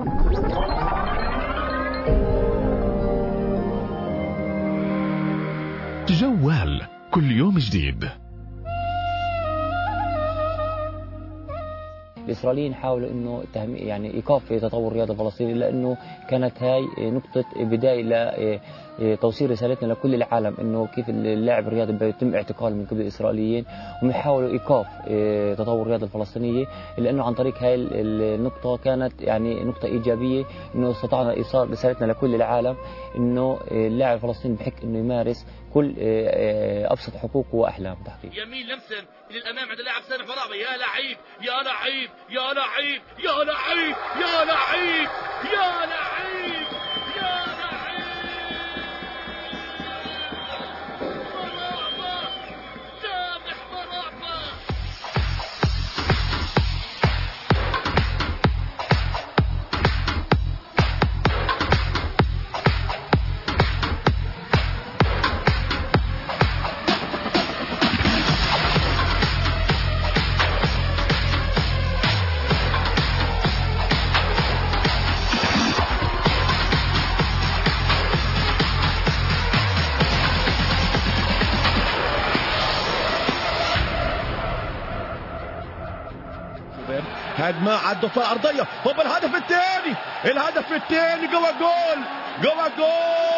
جوال كل يوم جديد. الإسرائيليين حاولوا إنه يعني إيقاف تطور الرياضة الفلسطينية، لأنه كانت هاي نقطة بداية لتوصيل رسالتنا لكل العالم إنه كيف اللاعب الرياضي بيتم اعتقاله من قبل الإسرائيليين، وهم يحاولوا إيقاف تطور الرياضة الفلسطينية، لأنه عن طريق هاي النقطة كانت يعني نقطة إيجابية، إنه استطعنا إيصال رسالتنا لكل العالم إنه اللاعب الفلسطيني بحق إنه يمارس كل أبسط حقوقه وأحلامه تحقيق. يمين لمسا للأمام عند اللاعب سامح مراعبة. يا لعيب يا لعيب يا لعيب يا لعيب يا لعيب يا لعيب يا لعيب. مراعبة سامح مراعبة. هجمة على الدفاع أرضية، هوب الهدف الثاني، الهدف الثاني جوا الجول، جوا الجول.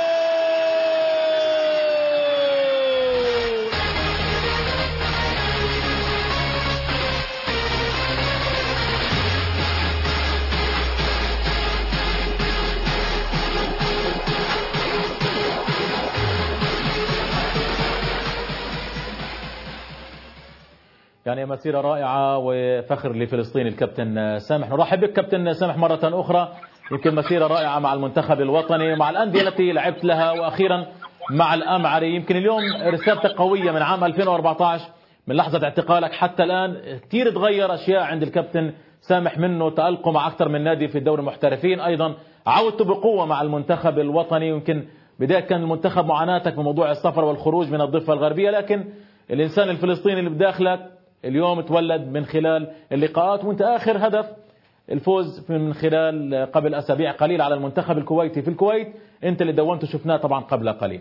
يعني مسيرة رائعة وفخر لفلسطين الكابتن سامح. نرحب بك كابتن سامح مرة أخرى. يمكن مسيرة رائعة مع المنتخب الوطني، مع الأندية التي لعبت لها، وأخيرا مع الأمعري. يمكن اليوم رسالتك قوية من عام 2014 من لحظة اعتقالك حتى الآن. كثير تغير أشياء عند الكابتن سامح، منه تألقه مع أكثر من نادي في الدوري المحترفين، أيضا عودته بقوة مع المنتخب الوطني. يمكن بداية كان المنتخب معاناتك بموضوع السفر والخروج من الضفة الغربية، لكن الإنسان الفلسطيني اللي بداخلك اليوم تولد من خلال اللقاءات، وانت آخر هدف الفوز من خلال قبل أسابيع قليل على المنتخب الكويتي في الكويت، انت اللي دونته شفناه طبعا قبل قليل.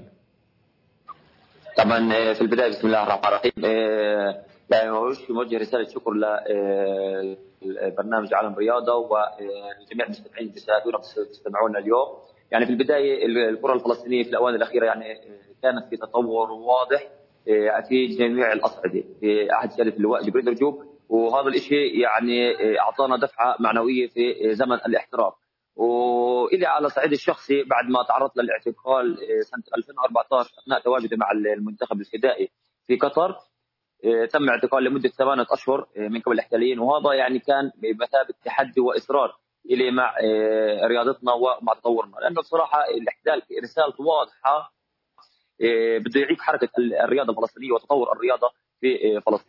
طبعا في البداية بسم الله الرحمن الرحيم، يعني موجه رسالة شكر لبرنامج عالم الرياضة وجميع المستمعين اللي بيستمعونا اليوم. يعني في البداية الكرة الفلسطينية في الأوان الأخيرة يعني كانت في تطور واضح في جميع الأصعدة في عهد سيادة اللواء جبريل رجوب، وهذا الشيء يعني أعطانا دفعة معنوية في زمن الاحتراف. وإلي على الصعيد الشخصي بعد ما تعرضت للاعتقال سنة 2014 أثناء تواجدي مع المنتخب الفدائي في قطر، تم اعتقالي لمدة 8 أشهر من قبل الاحتلاليين، وهذا يعني كان بمثابة تحدي وإصرار إلي مع رياضتنا ومع تطورنا، لأنه بصراحة الاحتلال رسالته واضحة بده يعيد حركة الرياضة الفلسطينية وتطور الرياضة في فلسطين.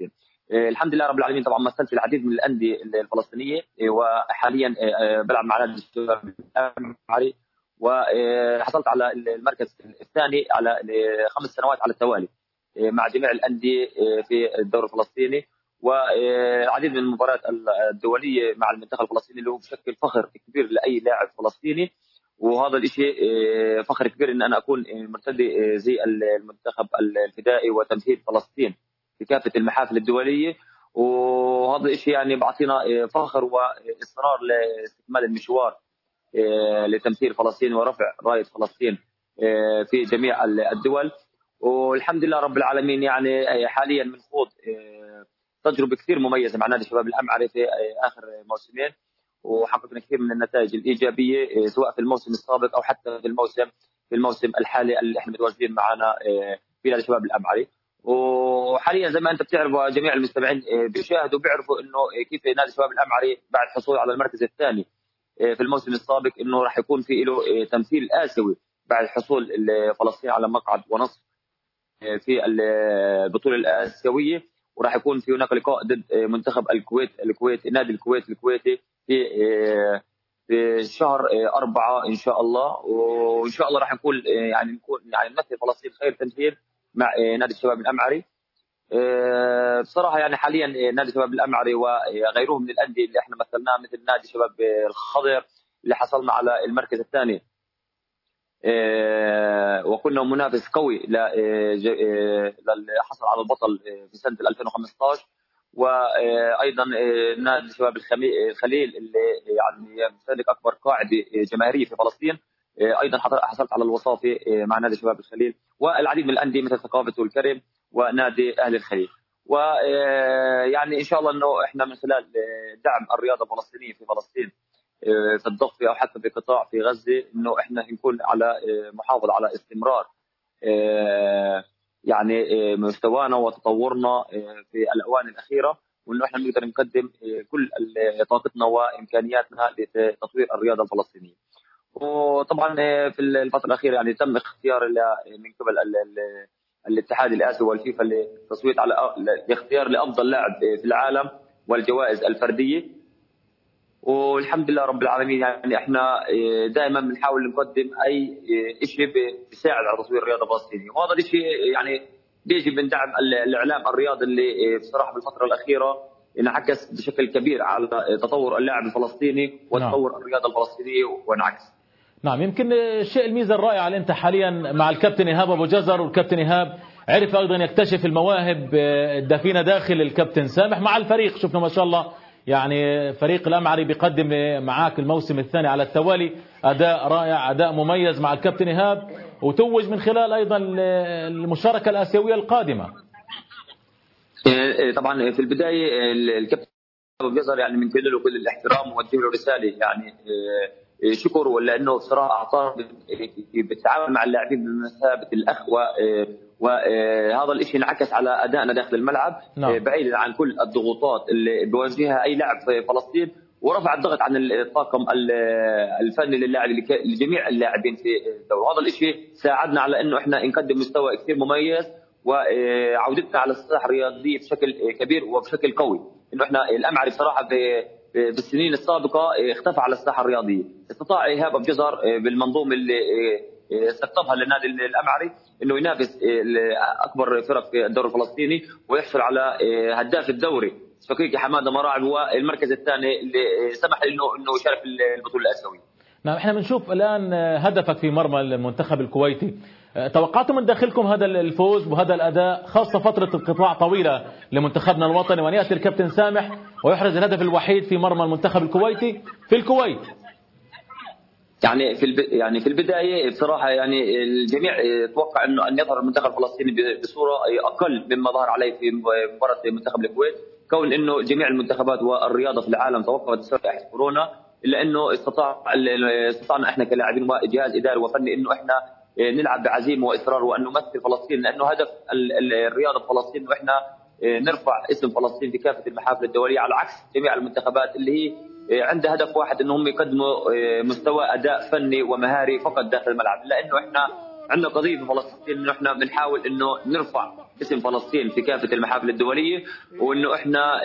الحمد لله رب العالمين. طبعا مثلت العديد من الانديه الفلسطينيه، وحاليا بلعب مع نادي الشباب الأمعري، وحصلت على المركز الثاني على 5 سنوات على التوالي مع جميع الانديه في الدوري الفلسطيني، والعديد من المباريات الدوليه مع المنتخب الفلسطيني اللي هو بشكل فخر كبير لاي لاعب فلسطيني. وهذا الشيء فخر كبير ان انا اكون مرتدي زي المنتخب الفدائي وتمثيل فلسطين في كافه المحافل الدوليه، وهذا الشيء يعني بعطينا فخر واصرار لاستكمال المشوار لتمثيل فلسطين ورفع رايه فلسطين في جميع الدول. والحمد لله رب العالمين يعني حاليا بنخوض تجربه كثير مميزه مع نادي الشباب الأمعري في اخر موسمين، وحققنا كثير من النتائج الايجابيه سواء في الموسم السابق او حتى في الموسم الحالي اللي احنا متواجدين معنا في نادي الشباب الأمعري. وحاليا زي ما انت بتعرف وجميع المستمعين بيشاهدوا بيعرفوا انه كيف نادي الشباب الأمعري بعد حصول على المركز الثاني في الموسم السابق انه راح يكون في له تمثيل آسيوي بعد حصول فلسطين على مقعد ونصف في البطوله الآسيوية، وراح يكون في هناك لقاء ضد منتخب الكويت نادي الكويت الكويتي في شهر 4 ان شاء الله. وان شاء الله راح نكون نمثل فلسطين خير تمثيل مع نادي الشباب الأمعري. بصراحه يعني حاليا نادي الشباب الأمعري وغيرهم من الانديه اللي احنا مثلناها مثل نادي شباب الخضر اللي حصلنا على المركز الثاني، وكنا منافس قوي حصل على البطل في سنه 2015. وايضا نادي شباب الخليل اللي يعني يمتلك اكبر قاعده جماهيريه في فلسطين، ايضا حصلت على الوصافه مع نادي شباب الخليل، والعديد من الانديه مثل ثقافه والكرم ونادي اهل الخليل. ويعني ان شاء الله انه احنا من خلال دعم الرياضه الفلسطينيه في فلسطين في الضفه او حتى في قطاع في غزه انه احنا نكون على محافظه على استمرار يعني مستوانا وتطورنا في الاوان الاخيره، وانه احنا نقدر نقدم كل طاقتنا وامكانياتنا لتطوير الرياضه الفلسطينيه. وطبعا في الفتره الاخيره يعني تم اختيار من قبل الاتحاد الاسيوي والفيفا للتصويت على الاختيار لافضل لاعب في العالم والجوائز الفرديه. والحمد لله رب العالمين يعني احنا دائما بنحاول نقدم اي شيء بيساعد على تطوير الرياضه الفلسطينيه، وهذا الشيء يعني بيجي من دعم الاعلام الرياضي اللي بصراحه بالفتره الاخيره انعكس بشكل كبير على تطور اللاعب الفلسطيني وتطور الرياضه الفلسطينيه وانعكس. نعم، يمكن الشيء الميزه الرائعه اللي انت حاليا مع الكابتن ايهاب ابو جزر، والكابتن ايهاب عرف ايضا يكتشف المواهب الدفينه داخل الكابتن سامح مع الفريق. شفنا ما شاء الله يعني فريق الأمعري بيقدم معاك الموسم الثاني على التوالي أداء رائع، أداء مميز مع الكابتن إيهاب، وتوج من خلال أيضا المشاركة الآسيوية القادمة. طبعا في البداية الكابتن أبو جزر يعني من له كل الاحترام ووجه له رسالة يعني شكر، لأنه بصراحة أعطاه بالتعامل مع اللاعبين بمثابة الأخ، وهذا الشيء انعكس على أدائنا داخل الملعب بعيدا عن كل الضغوطات اللي بيواجهها أي لاعب في فلسطين، ورفع الضغط عن الطاقم الفني لجميع اللاعبين في الدوري. وهذا الشيء ساعدنا على أنه إحنا نقدم مستوى كثير مميز وعودتنا على الساحة الرياضية بشكل كبير وبشكل قوي. إنه إحنا الأمعري بصراحة بالسنين السابقة اختفى على الساحة الرياضية، استطاع إيهاب أبو جزر بالمنظومة اللي استقطبها للنادي الأمعري انه ينافس اكبر فرق في الدوري الفلسطيني ويحصل على هداف الدوري شقيقي حماده مراعب، والمركز الثاني اللي سمح له انه يشارك في البطوله الاسيويه. نعم، احنا بنشوف الان هدفك في مرمى المنتخب الكويتي، توقعتم من داخلكم هذا الفوز وهذا الاداء، خاصه فتره انقطاع طويله لمنتخبنا الوطني، وان ياتي الكابتن سامح ويحرز الهدف الوحيد في مرمى المنتخب الكويتي في الكويت؟ يعني في البدايه بصراحه يعني الجميع يتوقع انه ان يظهر المنتخب الفلسطيني بصوره اقل مما ظهر عليه في مباراه منتخب الكويت، كون انه جميع المنتخبات والرياضه في العالم توقفت بسبب جائحه كورونا، الا انه استطعنا احنا كلاعبين وجهاز اداري وفني انه احنا نلعب بعزيمه واصرار وان نمثل فلسطين، لانه هدف الرياضه في فلسطين واحنا نرفع اسم فلسطين في كافه المحافل الدوليه، على عكس جميع المنتخبات اللي هي عندها هدف واحد انهم يقدموا مستوى اداء فني ومهاري فقط داخل الملعب. لانه احنا عندنا قضيه في فلسطين انه احنا بنحاول انه نرفع اسم فلسطين في كافة المحافل الدولية، وإنه إحنا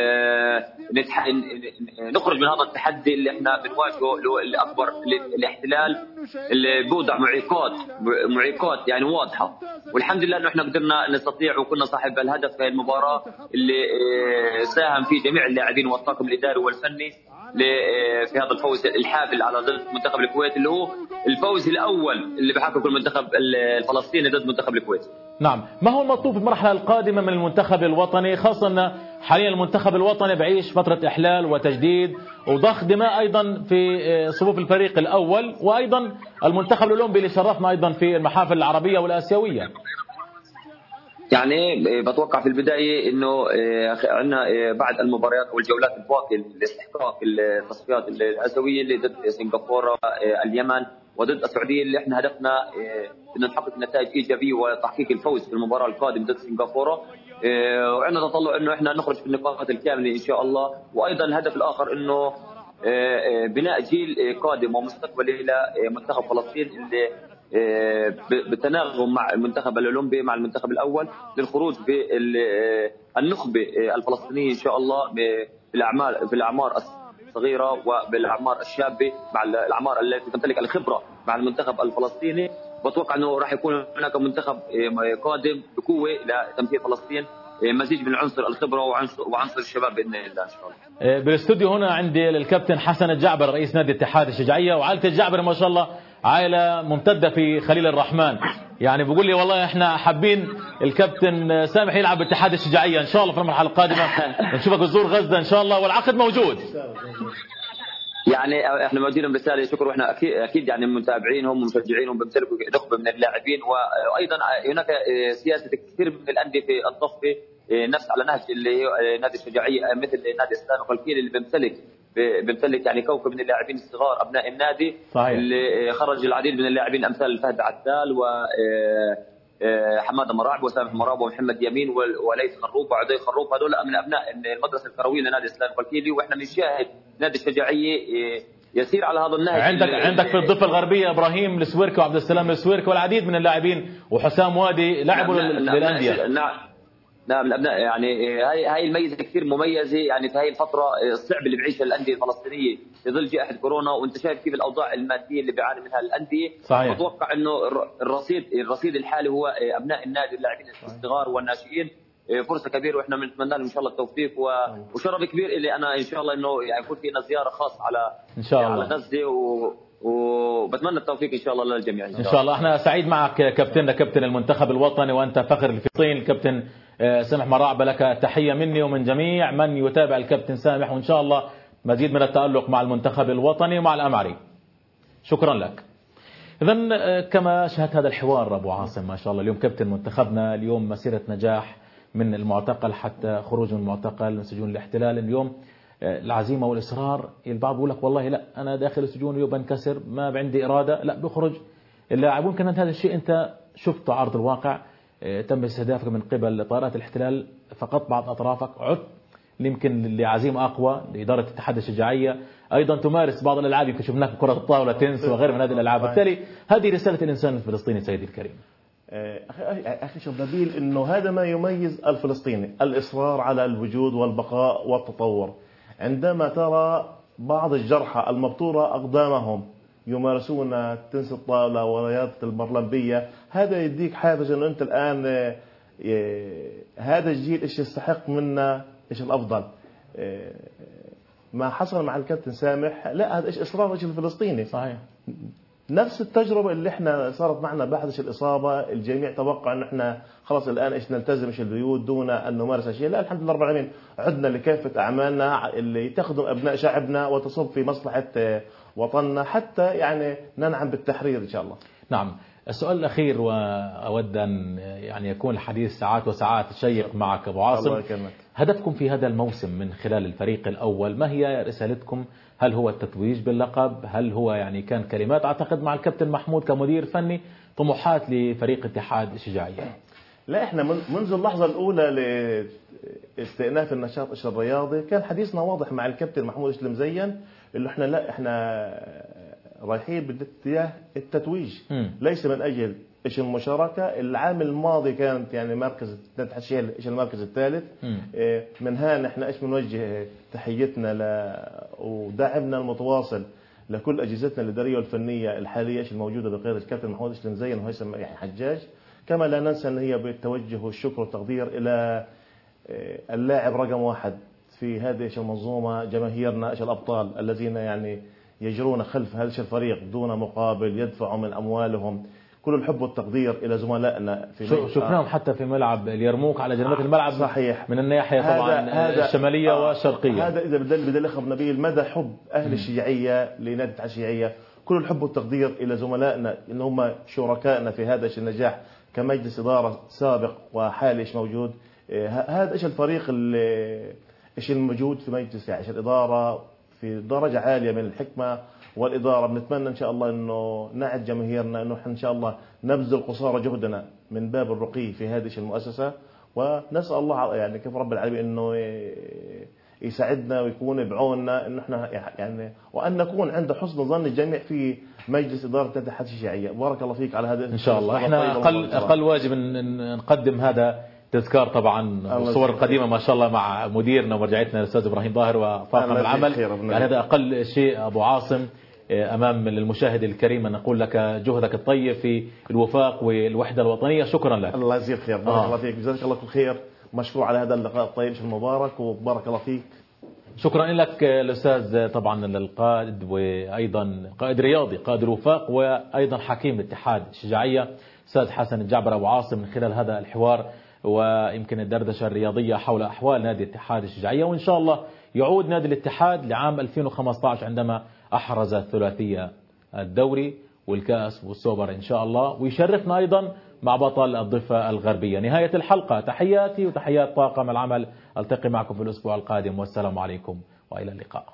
نخرج من هذا التحدي اللي إحنا بنواجهه اللي أكبر الاحتلال اللي بوضع معيقات يعني واضحة. والحمد لله إنه إحنا قدرنا نستطيع وكنا صاحب الهدف في المباراة اللي ساهم فيه جميع اللاعبين والطاقم الإداري والفني في هذا الفوز الحافل على ضد منتخب الكويت، اللي هو الفوز الأول اللي بحققه المنتخب الفلسطيني ضد منتخب الكويت. نعم، ما هو المطلوب في المرحلة القادمة من المنتخب الوطني، خاصة أن حاليا المنتخب الوطني بعيش فترة إحلال وتجديد وضخ دماء أيضا في صفوف الفريق الأول، وأيضا المنتخب الأولمبي اللي شرفنا أيضا في المحافل العربية والآسيوية. يعني بتوقع في البداية إنه عندنا بعد المباريات والجولات الباقية لاستحقاق التصفيات الآسيوية اللي ضد سنغافورة، اليمن وضد السعودية، اللي احنا هدفنا إنه نحقق نتائج إيجابية وتحقيق الفوز في المباراة القادمة ضد سنغافورة، وعندنا تطلع إنه احنا نخرج في النقاط الكاملة إن شاء الله. وأيضا الهدف الآخر إنه بناء جيل قادم ومستقبلي لمنتخب فلسطين اللي بالتناغم مع المنتخب الأولمبي مع المنتخب الأول للخروج بالنخبة الفلسطينية إن شاء الله في الأعمار الصغيرة وبالأعمار الشابة مع الأعمار التي تمتلك الخبرة مع المنتخب الفلسطيني. بتوقع أنه راح يكون هناك منتخب قادم بقوة لتمثيل فلسطين، مزيج من عنصر الخبرة وعنصر الشباب بإذن الله إن شاء الله. بالاستوديو هنا عندي الكابتن حسن الجعبر رئيس نادي اتحاد الشجاعية، وعائلة الجعبر ما شاء الله عائلة ممتدة في خليل الرحمن. يعني بيقول لي والله احنا حابين الكابتن سامح يلعب باتحاد الشجاعية ان شاء الله في المرحلة القادمة نشوفك تزور غزة ان شاء الله، والعقد موجود. يعني احنا موجودين برسالة شكر، واحنا اكيد يعني متابعينهم ومشجعينهم بيمتلكوا نخبة من اللاعبين، وايضا هناك سياسة كثير من الأندية في الضفة نفس على نهج اللي هي نادي الشجاعية مثل نادي السلام والكيل اللي بيمتلك يعني كوكب من اللاعبين الصغار ابناء النادي. صحيح. اللي خرج العديد من اللاعبين امثال فهد عتال وحماده مراعب وسامح مراعب ومحمد يمين وليث خروب وعدي خروب، هذول من ابناء المدرسه الكرويه لنادي السلام والكيلي، واحنا بنشاهد نادي الشجاعيه يسير على هذا النهج. عندك في الضفه الغربيه ابراهيم السويركي وعبد السلام السويركي والعديد من اللاعبين وحسام وادي لعبوا للانديه. نعم الابناء يعني هاي الميزه كثير مميزه يعني في هاي الفتره الصعبه اللي بعيشها الانديه الفلسطينيه في ظل جائحه كورونا، وانت شايف كيف الاوضاع الماديه اللي بيعاني منها الانديه. صحيح. اتوقع انه الرصيد الحالي هو ابناء النادي اللاعبين الصغار والناشئين، فرصه كبيره واحنا بنتمنى لهم ان شاء الله التوفيق وشرف كبير اللي انا ان شاء الله انه يعني يكون فينا زياره خاصه على ان شاء الله على غزه وبتمنى التوفيق ان شاء الله للجميع ان شاء الله. احنا سعيد معك كابتننا كابتن المنتخب الوطني وانت فخر لفلسطين. كابتن سامح مراعب لك تحيه مني ومن جميع من يتابع الكابتن سامح، وان شاء الله مزيد من التألق مع المنتخب الوطني ومع الأمعري. شكرا لك. إذن كما شاهدت هذا الحوار أبو عاصم ما شاء الله، اليوم كابتن منتخبنا، اليوم مسيرة نجاح من المعتقل حتى خروج من المعتقل من سجون الاحتلال، اليوم العزيمة والإصرار. البعض بيقول لك والله لا أنا داخل السجون اليوم بنكسر ما عندي إرادة، لا بيخرج اللاعبون. كان هذا الشيء أنت شفته عرض الواقع، تم استهدافك من قبل طائرات الاحتلال، فقط بعض أطرافك، عدت يمكن لعزيمة أقوى لإدارة اتحاد الشجاعية، أيضا تمارس بعض الألعاب يمكن شفناك كرة الطاولة تنس وغير من هذه الألعاب. بالتالي هذه رسالة الإنسان الفلسطيني سيدي الكريم. أخي شيخ نبيل، إنه هذا ما يميز الفلسطيني، الإصرار على الوجود والبقاء والتطور. عندما ترى بعض الجرحى المبتورة أقدامهم يمارسون تنس الطاولة ورياضة المرلمبية، هذا يديك حافز إنه أنت الآن هذا الجيل إيش يستحق منا، إيش الأفضل. ما حصل مع الكابتن سامح لا، هذا إيش إصرار الجيل الفلسطيني. صحيح. نفس التجربة اللي احنا صارت معنا بعد الإصابة، الجميع توقع إن احنا خلاص الآن إيش نلتزم إيش البيوت دون أن نمارس أشياء. لا، الحمد لله رب العالمين عدنا لكافة أعمالنا اللي تخدم أبناء شعبنا وتصب في مصلحة وطننا حتى يعني ننعم بالتحرير إن شاء الله. نعم. السؤال الأخير وأود أن يعني يكون الحديث ساعات وساعات شيق معك أبو عاصم. الله يكرمك. هدفكم في هذا الموسم من خلال الفريق الأول، ما هي رسالتكم؟ هل هو التتويج باللقب؟ هل هو يعني كان كلمات أعتقد مع الكابتن محمود كمدير فني، طموحات لفريق اتحاد الشجاعية؟ لا، احنا منذ اللحظة الأولى لاستئناف النشاط الرياضي كان حديثنا واضح مع الكابتن محمود المزين، اللي احنا رايحين باتجاه التتويج، ليس من أجل ايش المشاركه. العام الماضي كانت يعني مركز تحشيل ايش المركز الثالث. من هنا احنا ايش بنوجه تحيتنا ودعمنا المتواصل لكل اجهزتنا الاداريه والفنيه الحاليه ايش الموجوده بقياده الكابتن محمود ايش المزين وهيثم حجاج. كما لا ننسى ان هي بالتوجه والشكر والتقدير الى اللاعب رقم 1 في هذه المنظومه، جماهيرنا ايش الابطال الذين يعني يجرون خلف هذا الفريق دون مقابل، يدفعوا من اموالهم. كل الحب والتقدير الى زملائنا في شفناهم حتى في ملعب اليرموك على جنبات الملعب. صحيح. من الناحيه طبعا الشماليه والشرقيه. هذا اذا بدل اخ نبيل مدى حب اهل الشيعيه لنادي الشيعيه. كل الحب والتقدير الى زملائنا ان هم شركائنا في هذا النجاح كمجلس اداره سابق وحالي ايش موجود. هذا ايش الفريق اللي ايش الموجود في مجلس يعني الاداره في درجه عاليه من الحكمه والإدارة. بنتمنى إن شاء الله إنه نعد جماهيرنا إنه إحنا إن شاء الله نبذل قصارى جهدنا من باب الرقي في هذه المؤسسة، ونسأل الله يعني كيف رب العالمين إنه يساعدنا ويكون بعوننا إنه إحنا يعني وأن نكون عند حسن ظن الجميع في مجلس إدارة نادي الاتحاد الشيعية. بارك الله فيك على هذا إن شاء الله. إحنا أقل واجب إن نقدم هذا تذكار طبعا الصور القديمة ما شاء الله مع مديرنا ومرجعتنا الأستاذ إبراهيم ظاهر وطاقم العمل. يعني هذا أقل شيء أبو عاصم أمام المشاهد الكريم أن نقول لك جهدك الطيب في الوفاق والوحدة الوطنية. شكرا لك. الله يجزيك خير. بارك الله فيك. جزاك الله كل خير. مشكور على هذا اللقاء الطيب المبارك وبارك الله فيك. شكرا لك الأستاذ طبعا القائد وأيضا قائد رياضي قائد الوفاق وأيضا حكيم الاتحاد الشجاعية أستاذ حسن الجعبري أبو عاصم من خلال هذا الحوار ويمكن الدردشة الرياضية حول أحوال نادي الاتحاد الشجاعية. وإن شاء الله يعود نادي الاتحاد لعام 2015 عندما أحرز الثلاثية الدوري والكأس والسوبر إن شاء الله، ويشرفنا أيضا مع بطل الضفة الغربية. نهاية الحلقة، تحياتي وتحيات طاقم العمل. ألتقي معكم في الأسبوع القادم والسلام عليكم وإلى اللقاء.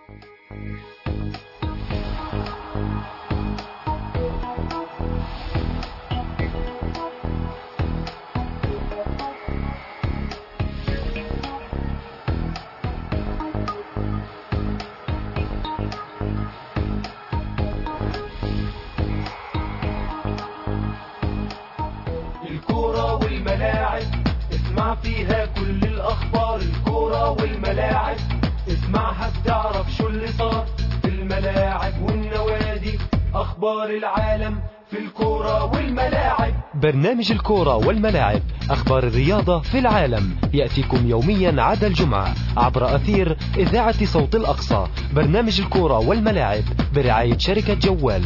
اسمع فيها كل الأخبار. الكورة والملاعب اسمعها بتعرف شو اللي صار في الملاعب والنوادي. أخبار العالم في الكورة والملاعب. برنامج الكورة والملاعب، أخبار الرياضة في العالم، يأتيكم يوميا عدا الجمعة عبر أثير إذاعة صوت الأقصى. برنامج الكورة والملاعب برعاية شركة جوال.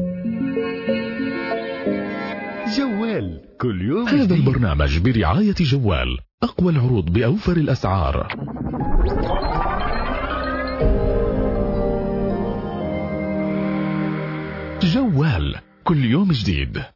جوال كل يوم. هذا البرنامج برعاية جوال، أقوى العروض بأوفر الأسعار. جوال كل يوم جديد.